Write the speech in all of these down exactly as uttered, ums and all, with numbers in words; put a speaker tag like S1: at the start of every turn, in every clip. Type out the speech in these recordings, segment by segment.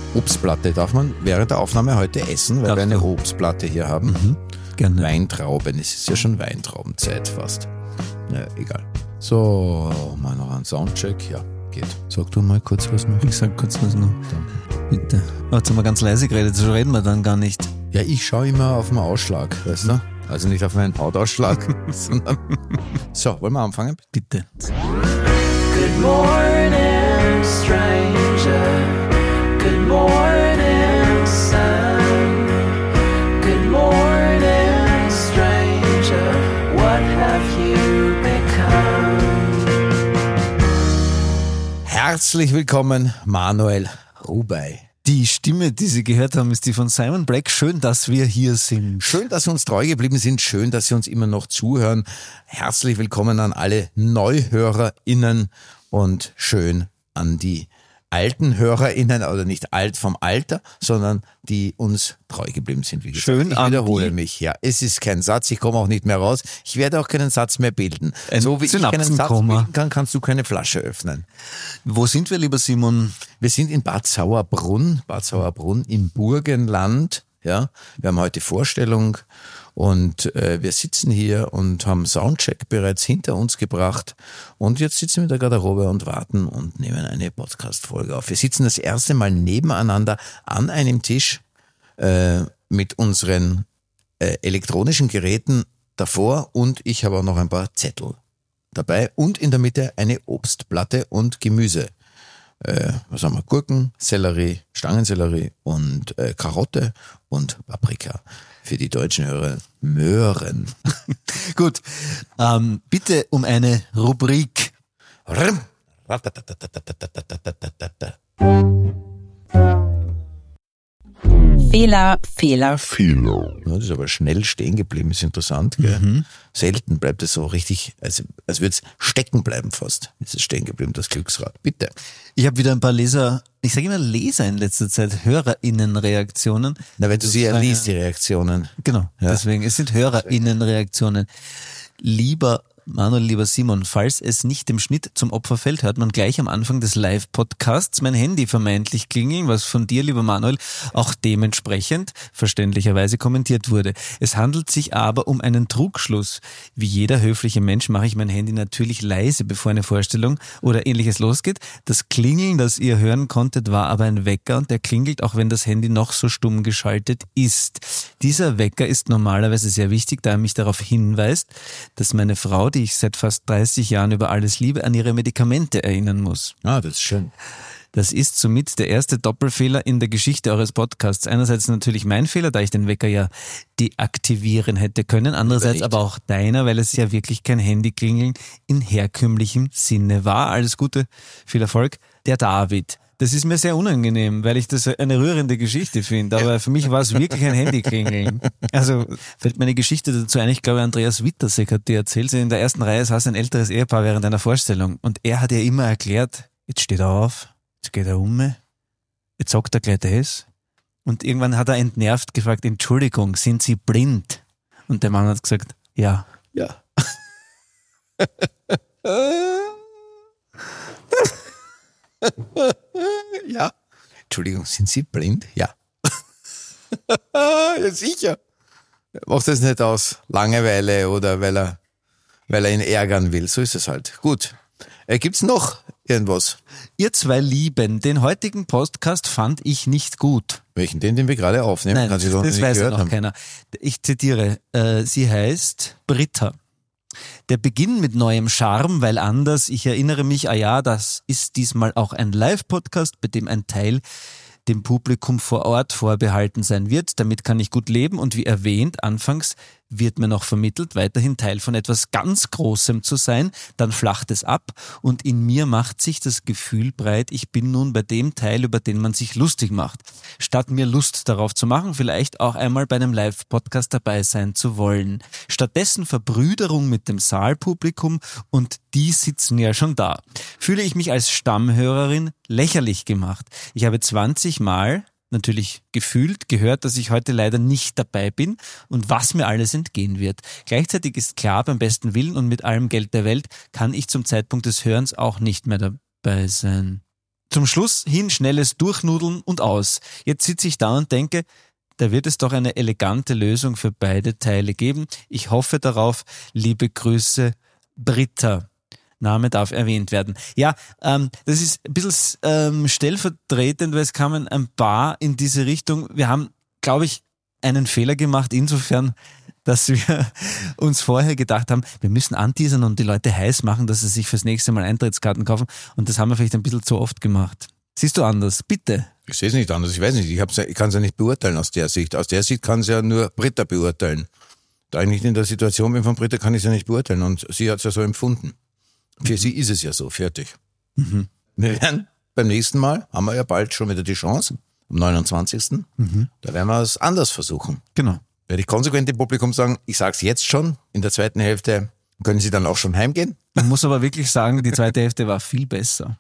S1: Obstplatte darf man während der Aufnahme heute essen, weil
S2: Darf
S1: wir eine
S2: du.
S1: Obstplatte hier haben.
S2: Mhm. Gerne.
S1: Weintrauben, es ist ja schon Weintraubenzeit fast. Naja, egal. So, mal noch einen Soundcheck. Ja, geht. Sag du mal kurz was noch.
S2: Ich sag kurz was noch.
S1: Danke.
S2: Bitte. Oh, jetzt haben wir ganz leise geredet, so reden wir dann gar nicht.
S1: Ja, ich schaue immer auf den Ausschlag, weißt du? Also nicht auf meinen Hautausschlag, sondern... So, wollen wir anfangen?
S2: Bitte.
S3: Good morning, stranger. Good morning, sun. Good morning, stranger. What have you become?
S1: Herzlich willkommen, Manuel Rubey.
S2: Die Stimme, die Sie gehört haben, ist die von Simon Black. Schön, dass wir hier sind.
S1: Schön, dass Sie uns treu geblieben sind. Schön, dass Sie uns immer noch zuhören. Herzlich willkommen an alle NeuhörerInnen und schön an die alten HörerInnen, oder nicht alt vom Alter, sondern die uns treu geblieben sind. Wie gesagt,
S2: Schön
S1: ich
S2: an
S1: wiederhole
S2: die-
S1: mich. Ja, es ist kein Satz. Ich komme auch nicht mehr raus. Ich werde auch keinen Satz mehr bilden.
S2: Ein
S1: so wie ich keinen Satz
S2: Synapsenkoma.
S1: bilden kann, kannst du keine Flasche öffnen.
S2: Wo sind wir, lieber Simon?
S1: Wir sind in Bad Sauerbrunn, Bad Sauerbrunn im Burgenland. Ja, wir haben heute Vorstellung und äh, wir sitzen hier und haben Soundcheck bereits hinter uns gebracht und jetzt sitzen wir in der Garderobe und warten und nehmen eine Podcast-Folge auf. Wir sitzen das erste Mal nebeneinander an einem Tisch äh, mit unseren äh, elektronischen Geräten davor und ich habe auch noch ein paar Zettel dabei und in der Mitte eine Obstplatte und Gemüse. Äh, was haben wir? Gurken, Sellerie, Stangensellerie und äh, Karotte und Paprika. Für die deutschen Hörer Möhren.
S2: Gut, ähm, bitte um eine Rubrik.
S1: Rrm.
S4: Fehler, Fehler,
S1: Ja, das ist aber schnell stehen geblieben, ist interessant. Gell?
S2: Mhm.
S1: Selten bleibt es so richtig, als, als würde es stecken bleiben fast. Ist es stehen geblieben, das Glücksrad. Bitte.
S2: Ich habe wieder ein paar Leser, ich sage immer Leser in letzter Zeit, HörerInnen-Reaktionen.
S1: Na, wenn du sie ja
S2: war
S1: liest, die Reaktionen.
S2: Genau,
S1: Ja.
S2: deswegen, es sind HörerInnen-Reaktionen. Lieber Manuel, lieber Simon, falls es nicht dem Schnitt zum Opfer fällt, hört man gleich am Anfang des Live-Podcasts mein Handy vermeintlich klingeln, was von dir, lieber Manuel, auch dementsprechend verständlicherweise kommentiert wurde. Es handelt sich aber um einen Trugschluss. Wie jeder höfliche Mensch mache ich mein Handy natürlich leise, bevor eine Vorstellung oder ähnliches losgeht. Das Klingeln, das ihr hören konntet, war aber ein Wecker und der klingelt, auch wenn das Handy noch so stumm geschaltet ist. Dieser Wecker ist normalerweise sehr wichtig, da er mich darauf hinweist, dass meine Frau, die ich seit fast dreißig Jahren über alles liebe, an ihre Medikamente erinnern muss.
S1: Ah, das ist schön.
S2: Das ist somit der erste Doppelfehler in der Geschichte eures Podcasts. Einerseits natürlich mein Fehler, da ich den Wecker ja deaktivieren hätte können. Andererseits aber auch deiner, weil es ja wirklich kein Handyklingeln in herkömmlichem Sinne war. Alles Gute, viel Erfolg. Der David. Das ist mir sehr unangenehm, weil ich das eine rührende Geschichte finde. Aber für mich war es wirklich ein Handyklingeln. Also fällt mir eine Geschichte dazu ein. Ich glaube, Andreas Wittersek hat die erzählt. In der ersten Reihe saß ein älteres Ehepaar während einer Vorstellung. Und er hat ihr immer erklärt, jetzt steht er auf, jetzt geht er um, jetzt sagt er gleich das. Und irgendwann hat er entnervt gefragt, Entschuldigung, sind Sie blind? Und der Mann hat gesagt, ja.
S1: Ja. Ja. Entschuldigung, sind Sie blind? Ja. Ja, sicher. Er macht das nicht aus Langeweile oder weil er, weil er ihn ärgern will. So ist es halt. Gut. Äh, gibt's noch irgendwas?
S2: Ihr zwei Lieben, den heutigen Podcast fand ich nicht gut.
S1: Welchen? Den, den wir gerade aufnehmen?
S2: Nein,
S1: Kann
S2: das,
S1: sie doch
S2: das
S1: nicht
S2: weiß ja
S1: gehört
S2: noch
S1: haben.
S2: keiner. Ich zitiere, äh, sie heißt Britta. Der Beginn mit neuem Charme, weil anders, ich erinnere mich, ah ja, das ist diesmal auch ein Live-Podcast, bei dem ein Teil dem Publikum vor Ort vorbehalten sein wird. Damit kann ich gut leben und wie erwähnt, anfangs wird mir noch vermittelt, weiterhin Teil von etwas ganz Großem zu sein, dann flacht es ab und in mir macht sich das Gefühl breit, ich bin nun bei dem Teil, über den man sich lustig macht. Statt mir Lust darauf zu machen, vielleicht auch einmal bei einem Live-Podcast dabei sein zu wollen. Stattdessen Verbrüderung mit dem Saalpublikum und die sitzen ja schon da. Fühle ich mich als Stammhörerin lächerlich gemacht. Ich habe zwanzig Mal natürlich gefühlt, gehört, dass ich heute leider nicht dabei bin und was mir alles entgehen wird. Gleichzeitig ist klar, beim besten Willen und mit allem Geld der Welt kann ich zum Zeitpunkt des Hörens auch nicht mehr dabei sein. Zum Schluss hin schnelles Durchnudeln und aus. Jetzt sitze ich da und denke, da wird es doch eine elegante Lösung für beide Teile geben. Ich hoffe darauf. Liebe Grüße, Britta. Name darf erwähnt werden. Ja, ähm, das ist ein bisschen ähm, stellvertretend, weil es kamen ein paar in diese Richtung. Wir haben, glaube ich, einen Fehler gemacht, insofern, dass wir uns vorher gedacht haben, wir müssen anteasern und die Leute heiß machen, dass sie sich fürs nächste Mal Eintrittskarten kaufen. Und das haben wir vielleicht ein bisschen zu oft gemacht. Siehst du anders? Bitte.
S1: Ich sehe es nicht anders, ich weiß nicht, ich, hab's, ich kann es ja nicht beurteilen aus der Sicht. Aus der Sicht kann es ja nur Britta beurteilen. Da ich nicht in der Situation bin von Britta, kann ich es ja nicht beurteilen und sie hat es ja so empfunden. Für mhm. sie ist es ja so, fertig. Mhm. Wir werden beim nächsten Mal, haben wir ja bald schon wieder die Chance, am neunundzwanzigsten Mhm. Da werden wir es anders versuchen.
S2: Genau.
S1: Werde ich konsequent dem Publikum sagen, ich sage es jetzt schon, in der zweiten Hälfte können Sie dann auch schon heimgehen.
S2: Man muss aber wirklich sagen, die zweite Hälfte war viel besser.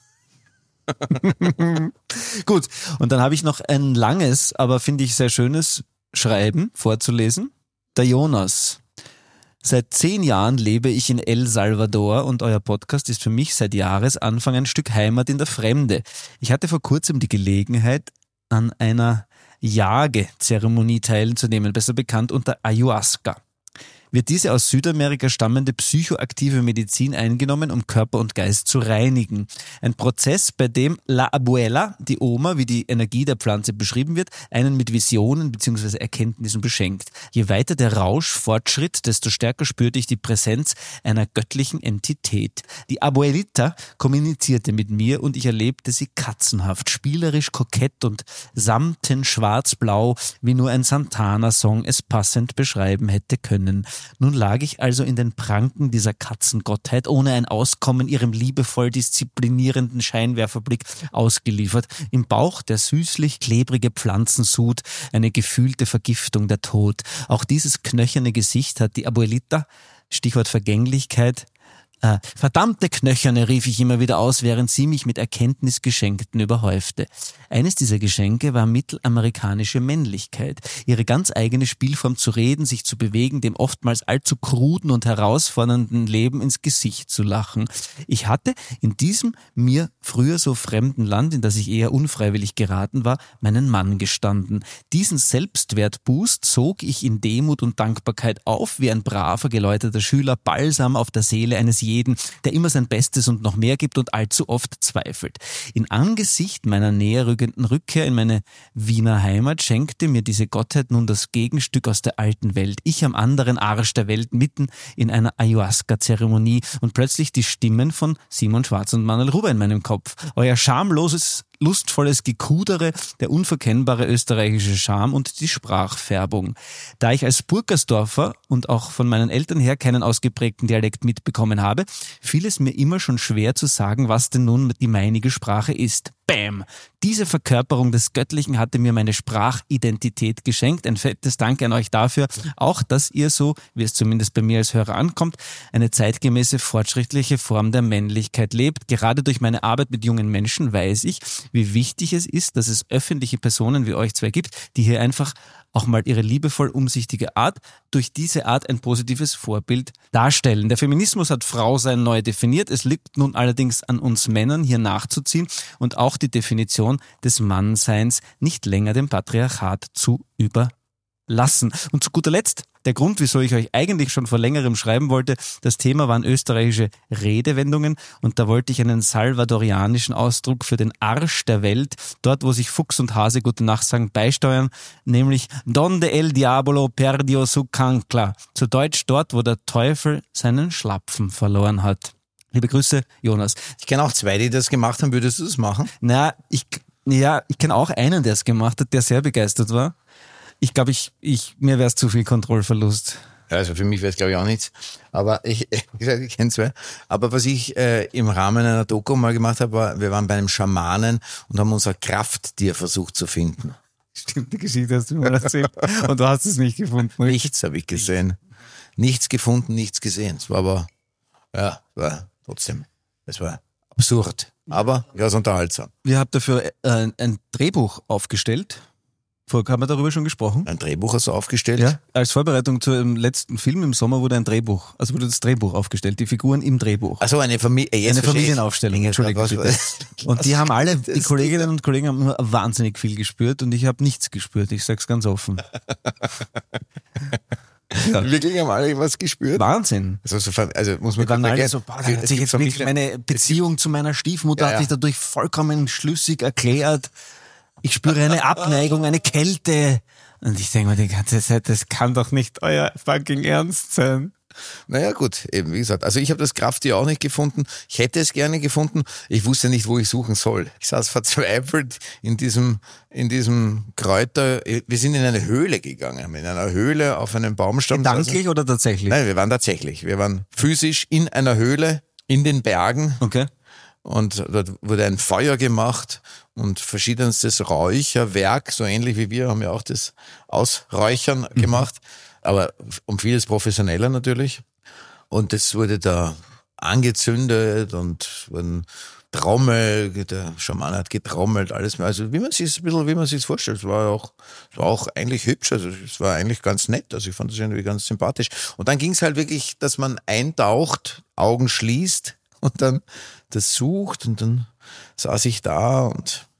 S2: Gut, und dann habe ich noch ein langes, aber finde ich sehr schönes Schreiben vorzulesen. Der Jonas. Seit zehn Jahren lebe ich in El Salvador und euer Podcast ist für mich seit Jahresanfang ein Stück Heimat in der Fremde. Ich hatte vor kurzem die Gelegenheit, an einer Jage-Zeremonie teilzunehmen, besser bekannt unter Ayahuasca. Wird diese aus Südamerika stammende psychoaktive Medizin eingenommen, um Körper und Geist zu reinigen. Ein Prozess, bei dem La Abuela, die Oma, wie die Energie der Pflanze beschrieben wird, einen mit Visionen bzw. Erkenntnissen beschenkt. Je weiter der Rausch fortschritt, desto stärker spürte ich die Präsenz einer göttlichen Entität. Die Abuelita kommunizierte mit mir und ich erlebte sie katzenhaft, spielerisch, kokett und samten schwarz-blau, wie nur ein Santana-Song es passend beschreiben hätte können. Nun lag ich also in den Pranken dieser Katzengottheit, ohne ein Auskommen ihrem liebevoll disziplinierenden Scheinwerferblick ausgeliefert. Im Bauch der süßlich klebrige Pflanzensud, eine gefühlte Vergiftung, der Tod. Auch dieses knöcherne Gesicht hat die Abuelita, Stichwort Vergänglichkeit, Äh, verdammte Knöcherne, rief ich immer wieder aus, während sie mich mit Erkenntnisgeschenkten überhäufte. Eines dieser Geschenke war mittelamerikanische Männlichkeit, ihre ganz eigene Spielform zu reden, sich zu bewegen, dem oftmals allzu kruden und herausfordernden Leben ins Gesicht zu lachen. Ich hatte in diesem mir früher so fremden Land, in das ich eher unfreiwillig geraten war, meinen Mann gestanden. Diesen Selbstwertboost sog ich in Demut und Dankbarkeit auf, wie ein braver, geläuterter Schüler, Balsam auf der Seele eines jeden, der immer sein Bestes und noch mehr gibt und allzu oft zweifelt. In Angesicht meiner näherrückenden Rückkehr in meine Wiener Heimat schenkte mir diese Gottheit nun das Gegenstück aus der alten Welt. Ich am anderen Arsch der Welt, mitten in einer Ayahuasca-Zeremonie und plötzlich die Stimmen von Simon Schwarz und Manuel Ruber in meinem Kopf. Euer schamloses, lustvolles Gekudere, der unverkennbare österreichische Charme und die Sprachfärbung. Da ich als Burgersdorfer und auch von meinen Eltern her keinen ausgeprägten Dialekt mitbekommen habe, fiel es mir immer schon schwer zu sagen, was denn nun die meinige Sprache ist. Bam! Diese Verkörperung des Göttlichen hatte mir meine Sprachidentität geschenkt. Ein fettes Dank an euch dafür. Auch, dass ihr so, wie es zumindest bei mir als Hörer ankommt, eine zeitgemäße, fortschrittliche Form der Männlichkeit lebt. Gerade durch meine Arbeit mit jungen Menschen weiß ich, wie wichtig es ist, dass es öffentliche Personen wie euch zwei gibt, die hier einfach auch mal ihre liebevoll umsichtige Art durch diese Art ein positives Vorbild darstellen. Der Feminismus hat Frausein neu definiert. Es liegt nun allerdings an uns Männern, hier nachzuziehen und auch die Definition des Mannseins nicht länger dem Patriarchat zu überlassen. Und zu guter Letzt, der Grund, wieso ich euch eigentlich schon vor längerem schreiben wollte, das Thema waren österreichische Redewendungen und da wollte ich einen salvadorianischen Ausdruck für den Arsch der Welt, dort wo sich Fuchs und Hase gute Nacht sagen, beisteuern, nämlich Donde el diabolo perdió su cancla, zu Deutsch dort, wo der Teufel seinen Schlapfen verloren hat. Liebe Grüße, Jonas.
S1: Ich kenne auch zwei, die das gemacht haben. Würdest du das machen?
S2: Na, ich, ja, ich kenne auch einen, der es gemacht hat, der sehr begeistert war. Ich glaube, ich, ich, mir wäre es zu viel Kontrollverlust.
S1: Also für mich wäre es glaube ich auch nichts. Aber ich, ich, ich kenne zwei. Aber was ich äh, im Rahmen einer Doku mal gemacht habe, war, wir waren bei einem Schamanen und haben unser Krafttier versucht zu finden.
S2: Stimmt, die Geschichte hast du mir erzählt. Und du hast es nicht gefunden.
S1: Nichts habe ich gesehen. Nichts gefunden, nichts gesehen. Es war aber, ja, war trotzdem, es war absurd. Aber ja, es ist unterhaltsam.
S2: Wir haben dafür äh, ein Drehbuch aufgestellt. Haben wir darüber schon gesprochen?
S1: Ein Drehbuch hast du aufgestellt?
S2: Ja. Als Vorbereitung zu dem letzten Film im Sommer wurde ein Drehbuch, also wurde das Drehbuch aufgestellt, die Figuren im Drehbuch.
S1: Also eine Familie, jetzt
S2: Eine
S1: verstehe ich.
S2: Familienaufstellung, Entschuldigung
S1: Was-
S2: bitte.
S1: was-
S2: Und die haben alle, die
S1: das
S2: Kolleginnen und Kollegen haben nur wahnsinnig viel gespürt und ich habe nichts gespürt, ich sag's ganz offen. Ja.
S1: Wirklich haben alle was gespürt?
S2: Wahnsinn.
S1: Also, so, also muss man
S2: Wir waren
S1: kurz
S2: alle
S1: erklären.
S2: so, boah, da
S1: Es
S2: hat sich
S1: gibt
S2: jetzt wirklich
S1: Familien-
S2: meine Beziehung zu meiner Stiefmutter
S1: Ja,
S2: hat
S1: ja.
S2: sich dadurch vollkommen schlüssig erklärt. Ich spüre eine Abneigung, eine Kälte. Und ich denke mir die ganze Zeit, das kann doch nicht euer fucking Ernst sein.
S1: Naja, gut, eben, wie gesagt. Also ich habe das Krafttier auch nicht gefunden. Ich hätte es gerne gefunden. Ich wusste nicht, wo ich suchen soll. Ich saß verzweifelt in diesem, in diesem Kräuter. Wir sind in eine Höhle gegangen. In einer Höhle auf einem Baumstamm.
S2: Gedanklich oder tatsächlich?
S1: Nein, wir waren tatsächlich. Wir waren physisch in einer Höhle, in den Bergen.
S2: Okay.
S1: Und dort wurde ein Feuer gemacht und verschiedenstes Räucherwerk, so ähnlich wie wir, haben ja auch das Ausräuchern
S2: Mhm.
S1: gemacht, aber um vieles professioneller natürlich. Und das wurde da angezündet und wurden Trommel, der Schaman hat getrommelt, alles mehr. Also wie man sich ein bisschen, wie man sich vorstellt. Es war auch, es war auch eigentlich hübsch, also es war eigentlich ganz nett. Also ich fand das irgendwie ganz sympathisch. Und dann ging es halt wirklich, dass man eintaucht, Augen schließt und dann das sucht und dann saß ich da und,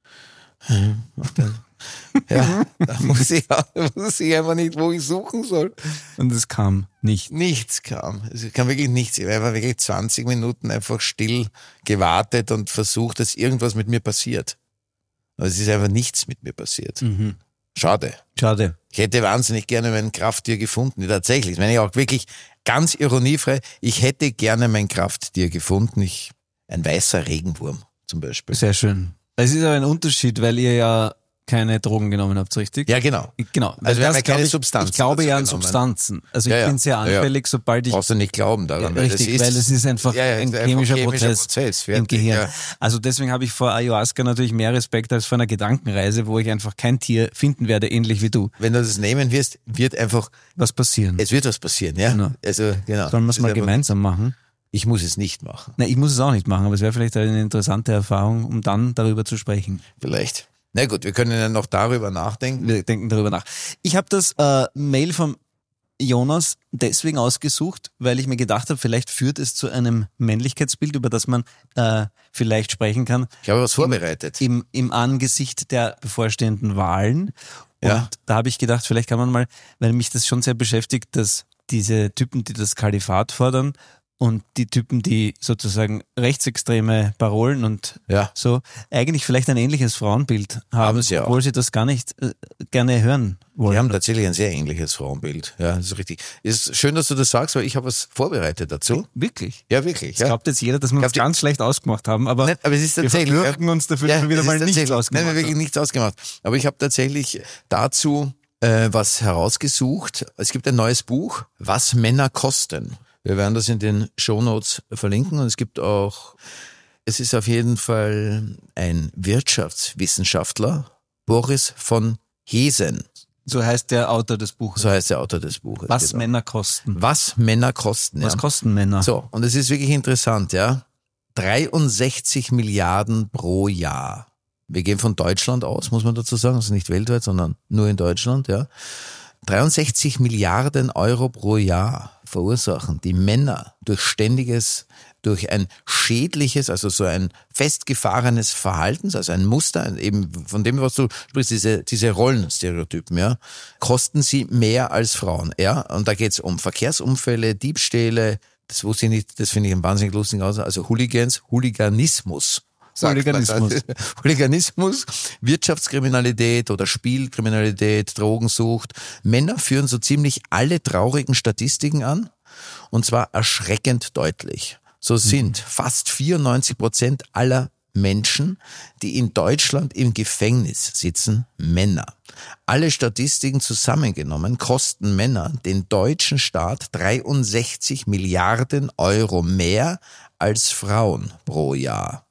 S1: und dann, ja, da wusste ich, wusste ich einfach nicht, wo ich suchen soll.
S2: Und es kam nicht.
S1: Nichts kam. Es kam wirklich nichts. Ich habe einfach wirklich zwanzig Minuten einfach still gewartet und versucht, dass irgendwas mit mir passiert. Aber es ist einfach nichts mit mir passiert.
S2: Mhm.
S1: Schade.
S2: Schade.
S1: Ich hätte wahnsinnig gerne mein Krafttier gefunden. Tatsächlich, das meine ich auch wirklich ganz ironiefrei. Ich hätte gerne mein Krafttier gefunden. Ich, ein weißer Regenwurm zum Beispiel.
S2: Sehr schön. Es ist aber ein Unterschied, weil ihr ja keine Drogen genommen habt, richtig?
S1: Ja, genau.
S2: Genau.
S1: Also wir haben ja
S2: glaub
S1: keine
S2: ich,
S1: Substanzen
S2: Ich glaube
S1: dazu
S2: ja an
S1: genommen.
S2: Substanzen. Also
S1: Ja,
S2: ich
S1: ja.
S2: bin sehr
S1: Ja, ja.
S2: anfällig, sobald ich...
S1: Brauchst du nicht glauben daran.
S2: Ja, richtig,
S1: das
S2: weil es ist einfach
S1: Ja, ja,
S2: ein
S1: es ist einfach
S2: chemischer,
S1: chemischer
S2: Prozess,
S1: Prozess,
S2: im
S1: fertig,
S2: Gehirn.
S1: ja.
S2: Also deswegen habe ich vor Ayahuasca natürlich mehr Respekt als vor einer Gedankenreise, wo ich einfach kein Tier finden werde, ähnlich wie du.
S1: Wenn du das nehmen wirst, wird einfach,
S2: Was passieren?
S1: es wird was passieren, ja.
S2: Genau.
S1: Also, genau.
S2: Sollen wir es
S1: ist
S2: mal
S1: einfach-
S2: gemeinsam machen?
S1: Ich muss es nicht machen.
S2: Nein, ich muss es auch nicht machen, aber es wäre vielleicht eine interessante Erfahrung, um dann darüber zu sprechen.
S1: Vielleicht. Na gut, wir können ja noch darüber nachdenken.
S2: Wir denken darüber nach. Ich habe das äh, Mail vom Jonas deswegen ausgesucht, weil ich mir gedacht habe, vielleicht führt es zu einem Männlichkeitsbild, über das man äh, vielleicht sprechen kann.
S1: Ich habe was vorbereitet.
S2: Im, im Angesicht der bevorstehenden Wahlen. Und
S1: Ja.
S2: da habe ich gedacht, vielleicht kann man mal, weil mich das schon sehr beschäftigt, dass diese Typen, die das Kalifat fordern und die Typen, die sozusagen rechtsextreme Parolen und
S1: Ja.
S2: so, eigentlich vielleicht ein ähnliches Frauenbild haben,
S1: Haben sie auch.
S2: obwohl sie das gar nicht äh, gerne hören wollen.
S1: Wir haben tatsächlich ein sehr ähnliches Frauenbild. Ja, das ist richtig. Ist schön, dass du das sagst, weil ich habe was vorbereitet dazu.
S2: Wirklich?
S1: Ja, wirklich.
S2: Das
S1: Ja.
S2: glaubt jetzt jeder, dass wir uns
S1: Glaubt ihr-
S2: ganz schlecht ausgemacht haben, aber,
S1: Nein, aber es ist
S2: wir
S1: tatsächlich.
S2: verwirken uns dafür, dass wir wieder
S1: es
S2: mal
S1: ist
S2: nichts
S1: tatsächlich-
S2: ausgemacht
S1: Nein, wir haben wirklich nichts ausgemacht. Aber ich habe tatsächlich dazu äh, was herausgesucht. Es gibt ein neues Buch, Was Männer kosten. Wir werden das in den Shownotes verlinken und es gibt auch, es ist auf jeden Fall ein Wirtschaftswissenschaftler, Boris von Hesen.
S2: So heißt der Autor des Buches.
S1: So heißt der Autor des Buches.
S2: Was
S1: genau.
S2: Männer kosten.
S1: Was Männer kosten.
S2: Was
S1: ja.
S2: kosten Männer?
S1: So, und es ist wirklich interessant, ja. dreiundsechzig Milliarden pro Jahr. Wir gehen von Deutschland aus, muss man dazu sagen, also nicht weltweit, sondern nur in Deutschland, ja. dreiundsechzig Milliarden Euro pro Jahr verursachen die Männer durch ständiges, durch ein schädliches, also so ein festgefahrenes Verhaltens, also ein Muster, eben von dem, was du sprichst, diese, diese Rollenstereotypen, ja, kosten sie mehr als Frauen, ja. Und da geht's um Verkehrsunfälle, Diebstähle, das wusste ich nicht, das finde ich ein wahnsinnig lustigen Aussatz, also Hooligans, Hooliganismus. sagt man da.
S2: Hooliganismus.
S1: Hooliganismus, Wirtschaftskriminalität oder Spielkriminalität, Drogensucht. Männer führen so ziemlich alle traurigen Statistiken an und zwar erschreckend deutlich. So sind fast vierundneunzig Prozent aller Menschen, die in Deutschland im Gefängnis sitzen, Männer. Alle Statistiken zusammengenommen kosten Männer den deutschen Staat dreiundsechzig Milliarden Euro mehr als Frauen pro Jahr.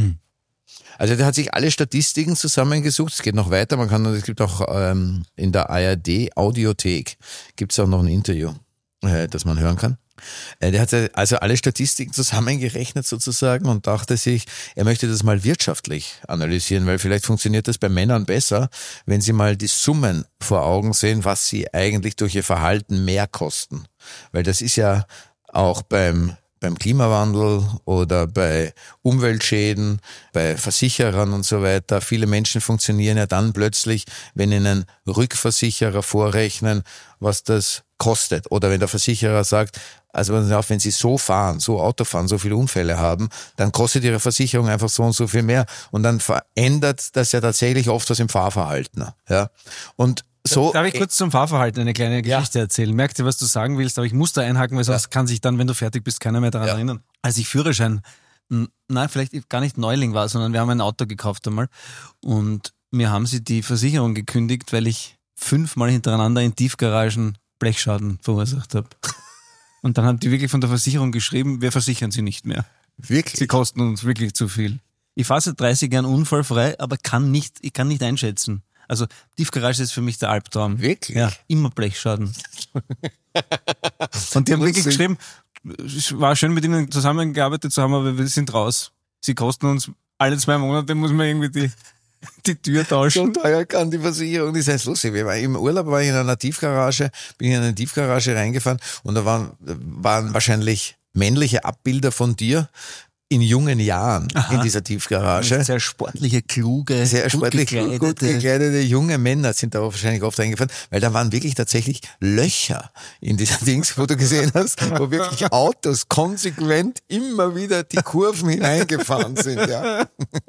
S1: Also der hat sich alle Statistiken zusammengesucht. Es geht noch weiter. Man kann, es gibt auch ähm, in der A R D Audiothek gibt es auch noch ein Interview, äh, das man hören kann. Der hat also alle Statistiken zusammengerechnet sozusagen und dachte sich, er möchte das mal wirtschaftlich analysieren, weil vielleicht funktioniert das bei Männern besser, wenn sie mal die Summen vor Augen sehen, was sie eigentlich durch ihr Verhalten mehr kosten. Weil das ist ja auch beim beim Klimawandel oder bei Umweltschäden, bei Versicherern und so weiter. Viele Menschen funktionieren ja dann plötzlich, wenn ihnen Rückversicherer vorrechnen, was das kostet. Oder wenn der Versicherer sagt, also wenn Sie so fahren, so Auto fahren, so viele Unfälle haben, dann kostet Ihre Versicherung einfach so und so viel mehr. Und dann verändert das ja tatsächlich oft was im Fahrverhalten. Ja. Und so,
S2: Darf ich kurz zum Fahrverhalten eine kleine Geschichte ja. erzählen? Merkt ihr, was du sagen willst, aber ich muss da einhaken, weil sonst ja. kann sich dann, wenn du fertig bist, keiner mehr daran ja. erinnern. Als ich Führerschein, nein, vielleicht gar nicht Neuling war, sondern wir haben ein Auto gekauft einmal und mir haben sie die Versicherung gekündigt, weil ich fünfmal hintereinander in Tiefgaragen Blechschaden verursacht habe. Und dann haben die wirklich von der Versicherung geschrieben, wir versichern sie nicht mehr.
S1: Wirklich?
S2: Sie kosten uns wirklich zu viel. Ich fahre seit dreißig Jahren unfallfrei, aber kann nicht, ich kann nicht einschätzen. Also Tiefgarage ist für mich der Albtraum.
S1: Wirklich?
S2: Ja, immer Blechschaden. Und die haben wirklich geschrieben, es war schön mit ihnen zusammengearbeitet zu haben, aber wir sind raus. Sie kosten uns alle zwei Monate, muss man irgendwie die, die Tür tauschen.
S1: So teuer kann die Versicherung, das heißt lustig. Wir waren im Urlaub, war ich in einer Tiefgarage, bin ich in eine Tiefgarage reingefahren und da waren, waren wahrscheinlich männliche Abbilder von dir in jungen Jahren Aha. in dieser Tiefgarage.
S2: Sehr sportliche, kluge,
S1: sehr sportlich,
S2: gut gekleidete.
S1: gut gekleidete junge Männer sind da wahrscheinlich oft reingefahren, weil da waren wirklich tatsächlich Löcher in dieser Dings, wo du gesehen hast, wo wirklich Autos konsequent immer wieder die Kurven hineingefahren sind. Ja.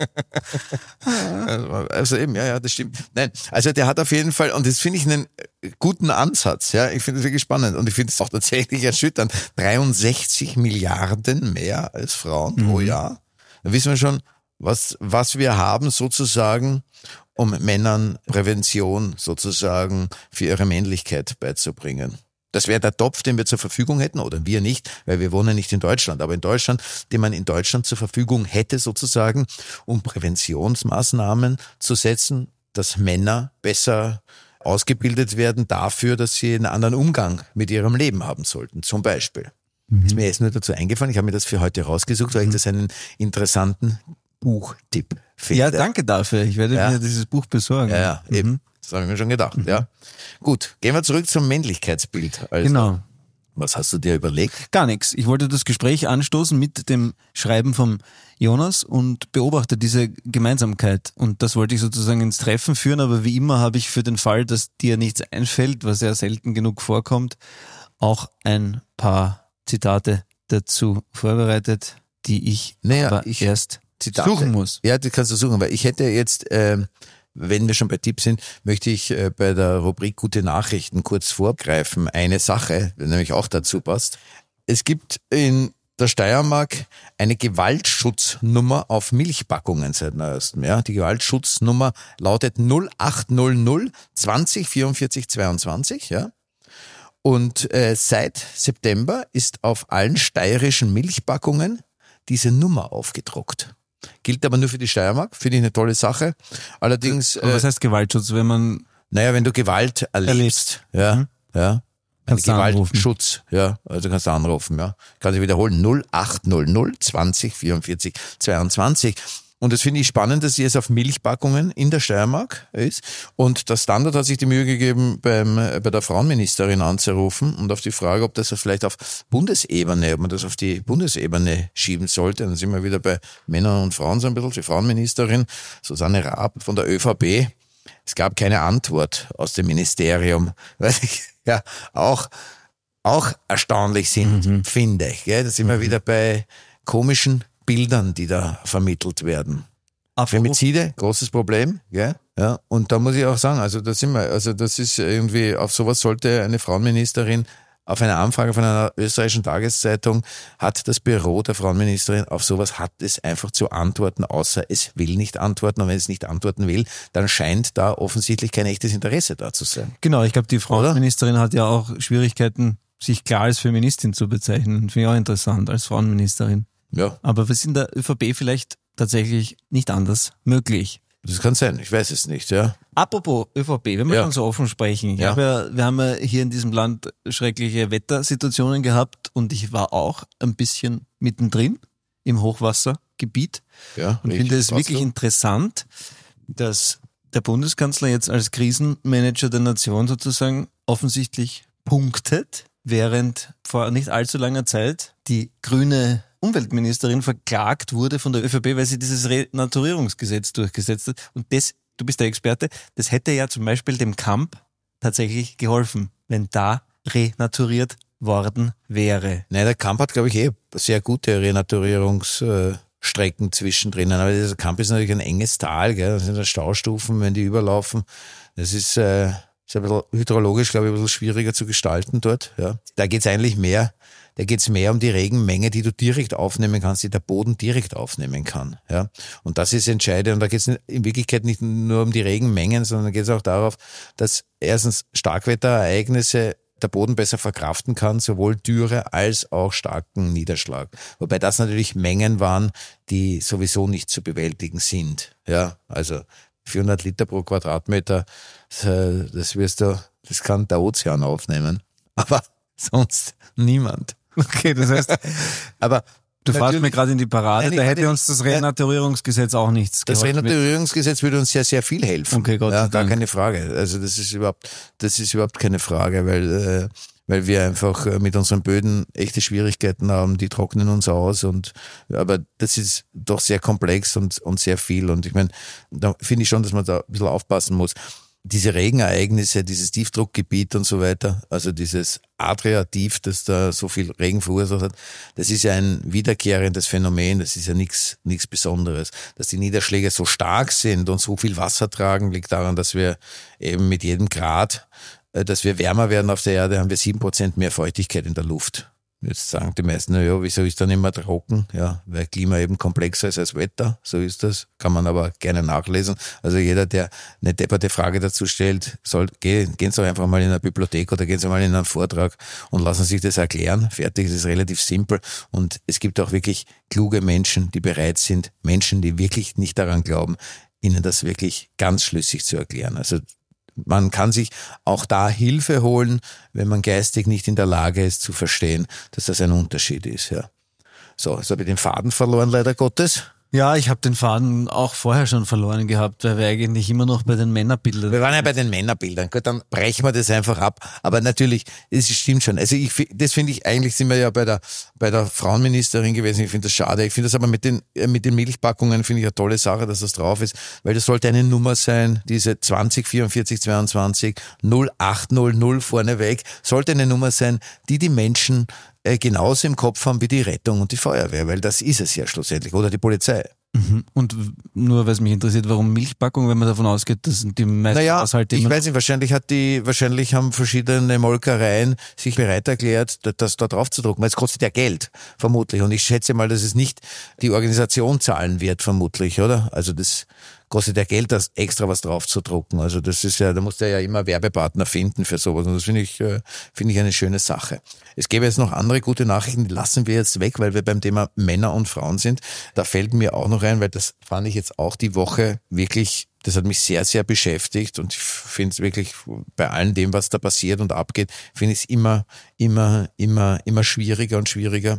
S1: Also eben, ja, ja, das stimmt. Nein, also der hat auf jeden Fall, und das finde ich einen guten Ansatz, ja, ich finde es wirklich spannend und ich finde es auch tatsächlich erschütternd, dreiundsechzig Milliarden mehr als Frauen pro Jahr. Da wissen wir schon, was, was wir haben sozusagen, um Männern Prävention sozusagen für ihre Männlichkeit beizubringen. Das wäre der Topf, den wir zur Verfügung hätten, oder wir nicht, weil wir wohnen nicht in Deutschland, aber in Deutschland, den man in Deutschland zur Verfügung hätte sozusagen, um Präventionsmaßnahmen zu setzen, dass Männer besser ausgebildet werden dafür, dass sie einen anderen Umgang mit ihrem Leben haben sollten, zum Beispiel. Mhm. Ist mir jetzt nur dazu eingefallen, ich habe mir das für heute rausgesucht, weil ich das einen interessanten Buchtipp finde.
S2: Ja, danke dafür. Ich werde ja. mir dieses Buch besorgen.
S1: Ja, ja mhm. eben. Das habe ich mir schon gedacht. Mhm. Ja. Gut, gehen wir zurück zum Männlichkeitsbild. Also,
S2: genau.
S1: Was hast du dir überlegt?
S2: Gar nichts. Ich wollte das Gespräch anstoßen mit dem Schreiben vom Jonas und beobachte diese Gemeinsamkeit. Und das wollte ich sozusagen ins Treffen führen, aber wie immer habe ich für den Fall, dass dir nichts einfällt, was ja selten genug vorkommt, auch ein paar Zitate dazu vorbereitet, die ich
S1: naja,
S2: aber
S1: ich,
S2: erst
S1: Zitate.
S2: suchen muss.
S1: Ja, die kannst du suchen, weil ich hätte jetzt... Ähm, wenn wir schon bei Tipps sind, möchte ich äh, bei der Rubrik Gute Nachrichten kurz vorgreifen. Eine Sache, die nämlich auch dazu passt. Es gibt in der Steiermark eine Gewaltschutznummer auf Milchpackungen seit neuestem. Ja, die Gewaltschutznummer lautet null acht null null zwanzig vierundvierzig zweiundzwanzig. Ja. Und äh, seit September ist auf allen steirischen Milchpackungen diese Nummer aufgedruckt. Gilt aber nur für die Steiermark, finde ich eine tolle Sache. Allerdings.
S2: Aber was heißt Gewaltschutz, wenn man.
S1: Naja, wenn du Gewalt erlebst. erlebst. Ja, mhm. ja.
S2: Kannst du
S1: Gewaltschutz, ja. Also kannst du anrufen, ja. Kann ich wiederholen. null acht null null zwanzig vierundvierzig zweiundzwanzig. Und das finde ich spannend, dass sie jetzt auf Milchpackungen in der Steiermark ist. Und der Standard hat sich die Mühe gegeben, beim, bei der Frauenministerin anzurufen und auf die Frage, ob das vielleicht auf Bundesebene, ob man das auf die Bundesebene schieben sollte. Dann sind wir wieder bei Männern und Frauen so ein bisschen. Die Frauenministerin, Susanne Raab von der ÖVP. Es gab keine Antwort aus dem Ministerium, weil ich ja auch, auch erstaunlich sind, mhm. finde ich. Gell? Da sind wir wieder bei komischen Bildern, die da vermittelt werden. Femizide, großes Problem, ja, ja. Und da muss ich auch sagen, also da sind wir, also das ist irgendwie, auf sowas sollte eine Frauenministerin, auf eine Anfrage von einer österreichischen Tageszeitung hat das Büro der Frauenministerin, auf sowas hat es einfach zu antworten, außer es will nicht antworten. Und wenn es nicht antworten will, dann scheint da offensichtlich kein echtes Interesse da zu sein.
S2: Genau, ich glaube, die Frauenministerin hat ja auch Schwierigkeiten, sich klar als Feministin zu bezeichnen. Finde ich auch interessant, als Frauenministerin.
S1: Ja.
S2: Aber was in der ÖVP vielleicht tatsächlich nicht anders möglich?
S1: Das kann sein, ich weiß es nicht, ja.
S2: Apropos ÖVP, wenn wir
S1: Ja.
S2: schon so offen sprechen. Ich
S1: Ja.
S2: habe ja, wir haben ja hier in diesem Land schreckliche Wettersituationen gehabt und ich war auch ein bisschen mittendrin im Hochwassergebiet.
S1: Ja,
S2: Und
S1: ich-
S2: finde es
S1: warst
S2: wirklich
S1: du?
S2: interessant, dass der Bundeskanzler jetzt als Krisenmanager der Nation sozusagen offensichtlich punktet, während vor nicht allzu langer Zeit die grüne Umweltministerin verklagt wurde von der ÖVP, weil sie dieses Renaturierungsgesetz durchgesetzt hat. Und das, du bist der Experte, das hätte ja zum Beispiel dem Kamp tatsächlich geholfen, wenn da renaturiert worden wäre.
S1: Nein, der Kamp hat, glaube ich, eh sehr gute Renaturierungsstrecken zwischendrin. Aber dieser Kamp ist natürlich ein enges Tal, gell? Das sind ja Staustufen, wenn die überlaufen. Das ist, äh, ist ein bisschen hydrologisch, glaube ich, ein bisschen schwieriger zu gestalten dort. Ja. Da geht's eigentlich mehr, da geht's mehr um die Regenmenge, die du direkt aufnehmen kannst, die der Boden direkt aufnehmen kann. Ja. Und das ist entscheidend. Und da geht's in Wirklichkeit nicht nur um die Regenmengen, sondern da geht's auch darauf, dass erstens Starkwetterereignisse der Boden besser verkraften kann, sowohl Dürre als auch starken Niederschlag. Wobei das natürlich Mengen waren, die sowieso nicht zu bewältigen sind. Ja, also vierhundert Liter pro Quadratmeter, das, das wirst du, das kann der Ozean aufnehmen. Aber sonst niemand.
S2: Okay, das heißt,
S1: Aber
S2: du fährst
S1: natürlich-
S2: mir gerade in die Parade,
S1: Nein,
S2: da
S1: ich-
S2: hätte uns das Renaturierungsgesetz auch nichts
S1: Das
S2: geholfen.
S1: Renaturierungsgesetz würde uns sehr, sehr viel helfen.
S2: Okay, Gott sei
S1: ja, gar
S2: Dank.
S1: keine Frage. Also das ist überhaupt, das ist überhaupt keine Frage, weil, äh, weil wir einfach äh, mit unseren Böden echte Schwierigkeiten haben, die trocknen uns aus und, aber das ist doch sehr komplex und, und sehr viel und ich meine, da finde ich schon, dass man da ein bisschen aufpassen muss. Diese Regenereignisse, dieses Tiefdruckgebiet und so weiter, also dieses Adria-Tief, das da so viel Regen verursacht hat, das ist ja ein wiederkehrendes Phänomen, das ist ja nichts nichts Besonderes. Dass die Niederschläge so stark sind und so viel Wasser tragen, liegt daran, dass wir eben mit jedem Grad, äh, dass wir wärmer werden auf der Erde, haben wir sieben Prozent mehr Feuchtigkeit in der Luft. Jetzt sagen die meisten, na ja, wieso ist dann immer trocken? Ja, weil Klima eben komplexer ist als Wetter. So ist das. Kann man aber gerne nachlesen. Also jeder, der eine depperte Frage dazu stellt, soll, gehen, gehen Sie doch einfach mal in eine Bibliothek oder gehen Sie mal in einen Vortrag und lassen sich das erklären. Fertig, es ist relativ simpel. Und es gibt auch wirklich kluge Menschen, die bereit sind, Menschen, die wirklich nicht daran glauben, ihnen das wirklich ganz schlüssig zu erklären. Also man kann sich auch da Hilfe holen, wenn man geistig nicht in der Lage ist zu verstehen, dass das ein Unterschied ist. Ja. So, jetzt habe ich den Faden verloren, leider Gottes.
S2: Ja, ich habe den Faden auch vorher schon verloren gehabt, weil wir eigentlich immer noch bei den Männerbildern.
S1: Wir waren ja bei den Männerbildern. Gut, dann brechen wir das einfach ab. Aber natürlich, es stimmt schon. Also ich, fi- das finde ich, eigentlich sind wir ja bei der, bei der Frauenministerin gewesen. Ich finde das schade. Ich finde das aber mit den, äh, mit den Milchpackungen finde ich eine tolle Sache, dass das drauf ist, weil das sollte eine Nummer sein, diese zwanzig vierundvierzig zweiundzwanzig null acht null null vorneweg, sollte eine Nummer sein, die die Menschen äh, genauso im Kopf haben wie die Rettung und die Feuerwehr, weil das ist es ja schlussendlich, oder die Polizei.
S2: Mhm. Und w- nur, weil es mich interessiert, warum Milchpackung, wenn man davon ausgeht, das sind die meisten
S1: Naja,
S2: Haushalte
S1: ich
S2: immer-
S1: weiß nicht, wahrscheinlich hat die, wahrscheinlich haben verschiedene Molkereien sich bereit erklärt, da- das da drauf zu drucken, weil es kostet ja Geld, vermutlich. Und ich schätze mal, dass es nicht die Organisation zahlen wird, vermutlich, oder? Also das kostet ja Geld, das extra was drauf zu drucken. Also das ist ja, da musst du ja immer Werbepartner finden für sowas. Und das finde ich, äh, finde ich eine schöne Sache. Es gäbe jetzt noch andere gute Nachrichten, die lassen wir jetzt weg, weil wir beim Thema Männer und Frauen sind. Da fällt mir auch noch ein, weil das fand ich jetzt auch die Woche wirklich, das hat mich sehr, sehr beschäftigt und ich finde es wirklich bei allem dem, was da passiert und abgeht, finde ich es immer, immer, immer, immer schwieriger und schwieriger.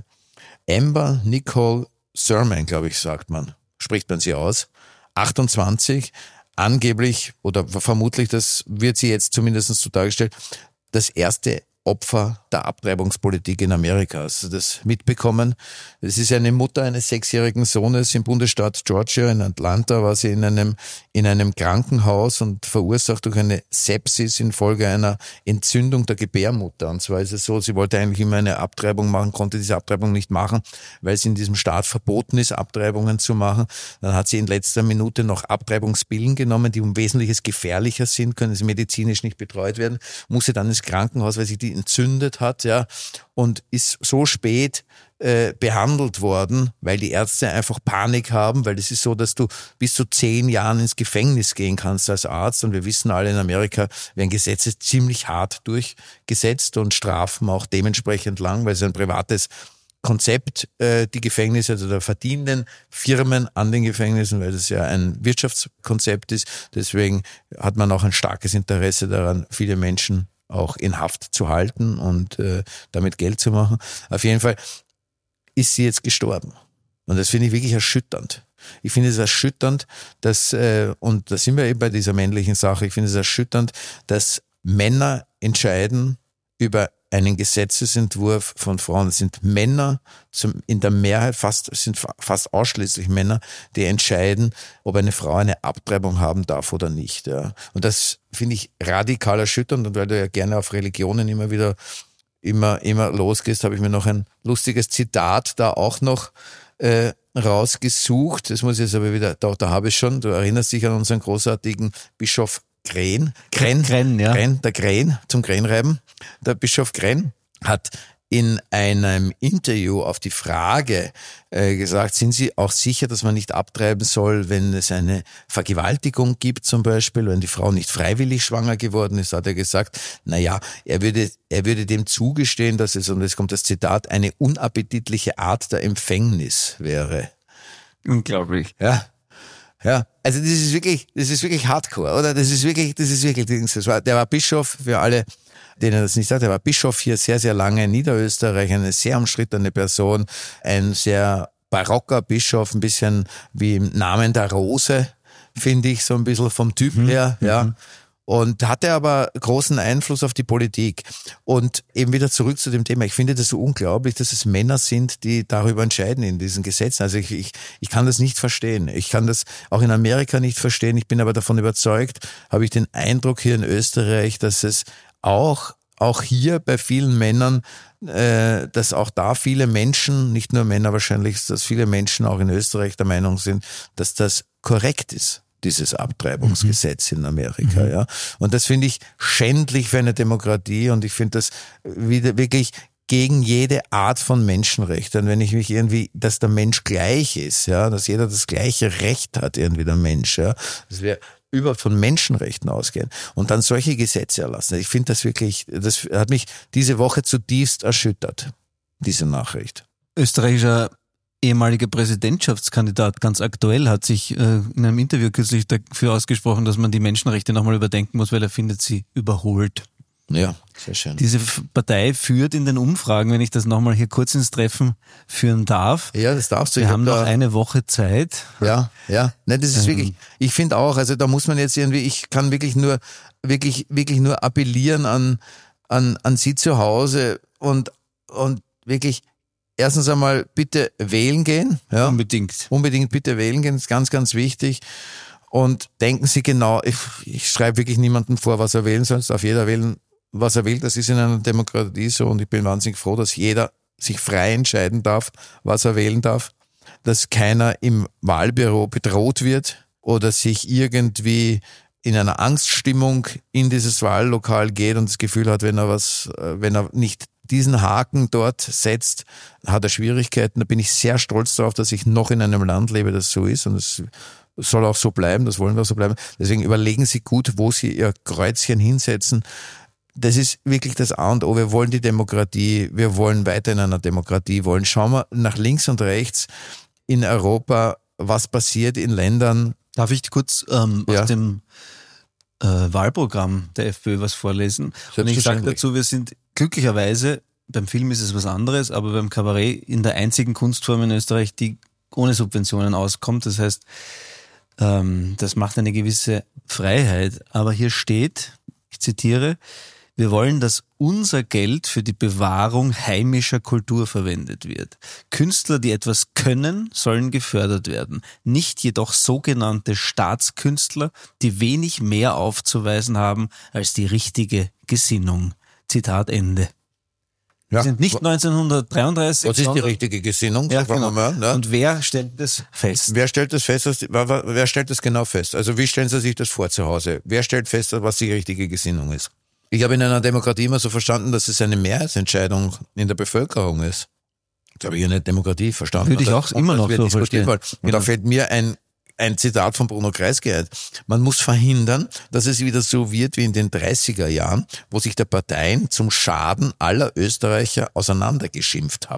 S1: Amber Nicole Sermon, glaube ich, sagt man, spricht man sie aus. achtundzwanzig, angeblich oder vermutlich, das wird sie jetzt zumindest so dargestellt, das erste Opfer der Abtreibungspolitik in Amerika. Hast du das mitbekommen? Das ist eine Mutter eines sechsjährigen Sohnes im Bundesstaat Georgia, in Atlanta, war sie in einem, in einem Krankenhaus und verursacht durch eine Sepsis infolge einer Entzündung der Gebärmutter. Und zwar ist es so, sie wollte eigentlich immer eine Abtreibung machen, konnte diese Abtreibung nicht machen, weil es in diesem Staat verboten ist, Abtreibungen zu machen. Dann hat sie in letzter Minute noch Abtreibungspillen genommen, die um Wesentliches gefährlicher sind, können sie medizinisch nicht betreut werden, musste dann ins Krankenhaus, weil sich die entzündet hat, ja, und ist so spät äh, behandelt worden, weil die Ärzte einfach Panik haben, weil es ist so, dass du bis zu zehn Jahren ins Gefängnis gehen kannst als Arzt und wir wissen alle, in Amerika werden Gesetze ziemlich hart durchgesetzt und Strafen auch dementsprechend lang, weil es ein privates Konzept, äh, die Gefängnisse, also der verdienenden Firmen an den Gefängnissen, weil das ja ein Wirtschaftskonzept ist. Deswegen hat man auch ein starkes Interesse daran, viele Menschen auch in Haft zu halten und äh, damit Geld zu machen. Auf jeden Fall ist sie jetzt gestorben. Und das finde ich wirklich erschütternd. Ich finde es erschütternd, dass, äh, und da sind wir eben bei dieser männlichen Sache, ich finde es erschütternd, dass Männer entscheiden über einen Gesetzesentwurf von Frauen. Es sind Männer, zum, in der Mehrheit fast, es sind fast ausschließlich Männer, die entscheiden, ob eine Frau eine Abtreibung haben darf oder nicht. Ja. Und das finde ich radikal erschütternd. Und weil du ja gerne auf Religionen immer wieder immer, immer losgehst, habe ich mir noch ein lustiges Zitat da auch noch äh, rausgesucht. Das muss ich jetzt aber wieder, da, da habe ich schon, du erinnerst dich an unseren großartigen Bischof Kren, Kren,
S2: Kren, ja.
S1: Kren, der Kren, zum Krenreiben. Der Bischof Kren hat in einem Interview auf die Frage äh, gesagt, sind Sie auch sicher, dass man nicht abtreiben soll, wenn es eine Vergewaltigung gibt zum Beispiel, wenn die Frau nicht freiwillig schwanger geworden ist, hat er gesagt, na ja, er würde, er würde dem zugestehen, dass es, und jetzt kommt das Zitat, eine unappetitliche Art der Empfängnis wäre.
S2: Unglaublich.
S1: Ja. Ja, also das ist wirklich, das ist wirklich Hardcore, oder? Das ist wirklich, das ist wirklich, das war, der war Bischof, für alle, denen das nicht sagt, der war Bischof hier sehr, sehr lange in Niederösterreich, eine sehr umstrittene Person, ein sehr barocker Bischof, ein bisschen wie im Namen der Rose, finde ich, so ein bisschen vom Typ
S2: mhm.
S1: her, ja.
S2: Mhm.
S1: Und hatte aber großen Einfluss auf die Politik. Und eben wieder zurück zu dem Thema. Ich finde das so unglaublich, dass es Männer sind, die darüber entscheiden in diesen Gesetzen. Also ich, ich, ich kann das nicht verstehen. Ich kann das auch in Amerika nicht verstehen. Ich bin aber davon überzeugt, habe ich den Eindruck hier in Österreich, dass es auch, auch hier bei vielen Männern, äh, dass auch da viele Menschen, nicht nur Männer wahrscheinlich, dass viele Menschen auch in Österreich der Meinung sind, dass das korrekt ist, dieses Abtreibungsgesetz mhm. in Amerika, mhm. ja. Und das finde ich schändlich für eine Demokratie und ich finde das wieder wirklich gegen jede Art von Menschenrecht. Und wenn ich mich irgendwie, dass der Mensch gleich ist, ja, dass jeder das gleiche Recht hat, irgendwie der Mensch, ja, dass wir überhaupt von Menschenrechten ausgehen und dann solche Gesetze erlassen. Ich finde das wirklich, das hat mich diese Woche zutiefst erschüttert, diese Nachricht.
S2: Österreichischer ehemaliger Präsidentschaftskandidat, ganz aktuell, hat sich äh, in einem Interview kürzlich dafür ausgesprochen, dass man die Menschenrechte nochmal überdenken muss, weil er findet sie überholt.
S1: Ja, sehr schön.
S2: Diese Partei führt in den Umfragen, wenn ich das nochmal hier kurz ins Treffen führen darf.
S1: Ja, das darfst du.
S2: Wir
S1: ich
S2: haben
S1: hab
S2: noch
S1: da,
S2: eine Woche Zeit.
S1: Ja, ja. Nein, das ist
S2: Ähm.
S1: wirklich, ich finde auch, also da muss man jetzt irgendwie, ich kann wirklich nur, wirklich, wirklich nur appellieren an, an, an Sie zu Hause und, und wirklich, erstens einmal bitte wählen gehen. Ja.
S2: Unbedingt.
S1: Unbedingt bitte wählen gehen, ist ganz, ganz wichtig. Und denken Sie genau, ich, ich schreibe wirklich niemandem vor, was er wählen soll, es darf jeder wählen, was er will. Das ist in einer Demokratie so und ich bin wahnsinnig froh, dass jeder sich frei entscheiden darf, was er wählen darf, dass keiner im Wahlbüro bedroht wird oder sich irgendwie in einer Angststimmung in dieses Wahllokal geht und das Gefühl hat, wenn er was, wenn er nicht diesen Haken dort setzt, hat er Schwierigkeiten. Da bin ich sehr stolz darauf, dass ich noch in einem Land lebe, das so ist und es soll auch so bleiben, das wollen wir auch so bleiben. Deswegen überlegen Sie gut, wo Sie Ihr Kreuzchen hinsetzen. Das ist wirklich das A und O. Wir wollen die Demokratie, wir wollen weiter in einer Demokratie wollen. Schauen wir nach links und rechts in Europa, was passiert in Ländern.
S2: Darf ich kurz ähm,
S1: Ja.
S2: aus dem äh, Wahlprogramm der FPÖ was vorlesen? Und ich sage dazu, wir sind glücklicherweise, beim Film ist es was anderes, aber beim Kabarett in der einzigen Kunstform in Österreich, die ohne Subventionen auskommt. Das heißt, ähm, das macht eine gewisse Freiheit. Aber hier steht, ich zitiere, wir wollen, dass unser Geld für die Bewahrung heimischer Kultur verwendet wird. Künstler, die etwas können, sollen gefördert werden. Nicht jedoch sogenannte Staatskünstler, die wenig mehr aufzuweisen haben als die richtige Gesinnung. Zitat Ende. Wir
S1: Ja.
S2: sind nicht neunzehnhundertdreiunddreißig.
S1: Was ist die
S2: sondern-
S1: richtige Gesinnung?
S2: Ja,
S1: Fragen wir
S2: genau.
S1: mal, ne?
S2: Und wer stellt das fest?
S1: Wer stellt das fest? was die- wa- wa- Wer stellt das genau fest? Also wie stellen Sie sich das vor zu Hause? Wer stellt fest, was die richtige Gesinnung ist? Ich habe in einer Demokratie immer so verstanden, dass es eine Mehrheitsentscheidung in der Bevölkerung ist. Das habe ich in der Demokratie verstanden.
S2: Würde ich
S1: Und
S2: auch
S1: da-
S2: immer
S1: und
S2: noch
S1: wir
S2: so
S1: diskutieren
S2: verstehen.
S1: wollen. Und da
S2: Genau.
S1: fällt mir ein ein Zitat von Bruno Kreisky ein. Man muss verhindern, dass es wieder so wird wie in den dreißiger Jahren, wo sich der Parteien zum Schaden aller Österreicher auseinandergeschimpft haben.